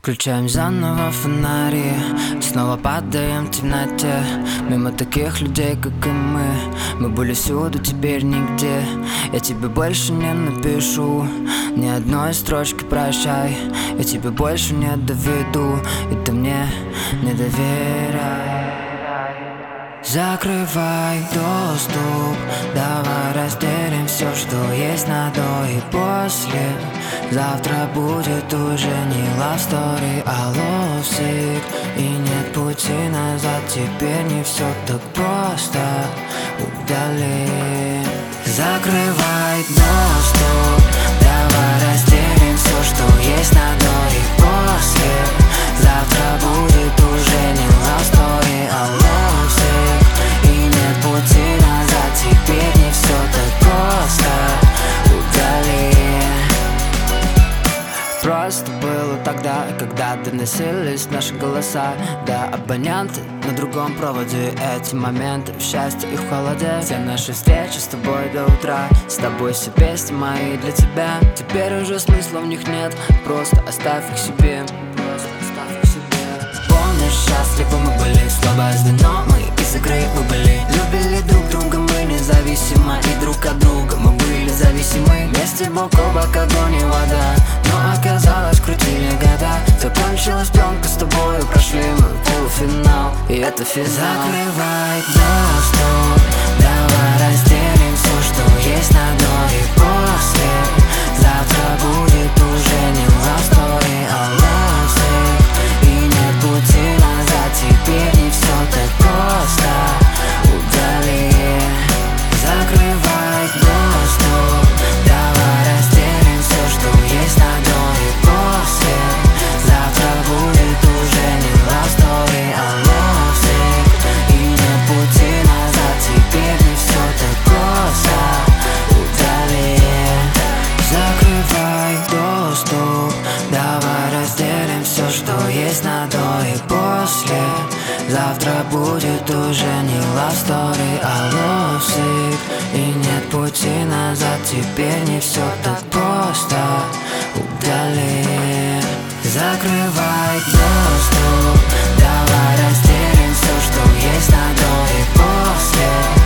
Включаем заново фонари, снова падаем в темноте. Мимо таких людей, как и мы были всюду, теперь нигде. Я тебе больше не напишу ни одной строчки прощай. Я тебе больше не доведу, и ты мне не доверяй. Закрывай доступ, давай разделим все, что есть на до и после. Завтра будет уже не love story, а lovesick. И нет пути назад, теперь не все так просто. Удали. Закрывай доступ, давай разделим все, что есть на до и после. Завтра будет уже не love story, а lovesick. И нет пути назад, теперь не все так просто. Удали. Просто было тогда, когда доносились наши голоса до абонента на другом проводе. Эти моменты в счастье и в холоде. Все наши встречи с тобой до утра. С тобой все песни мои для тебя. Теперь уже смысла в них нет, просто оставь их себе. Помнишь, счастливы мы были, слабое звено, мы из игры выбыли. Любили друг друга, мы независимо, и друг от друга мы были зависимы. Вместе бок о бок, огонь и вода. Но оказалось, крутили года. Закончилась пленка с тобою, прошли мы полуфинал, и это финал. Закрывай доступ, давай разделим все, что есть на до и после. Завтра будет уже не love story, а lovesick. И нет пути назад, теперь не все так просто. Удали. Закрывай доступ, давай разделим все, что есть на до и после. Завтра будет уже не love story, а lovesick. И нет пути назад, теперь не все так просто. Удали. Закрывай доступ, давай разделим все, что есть на до и после. Завтра будет уже не love story, а lovesick. И нет пути назад, теперь не все так просто. Удали. Закрывай доступ, давай разделим все, что есть на до и после.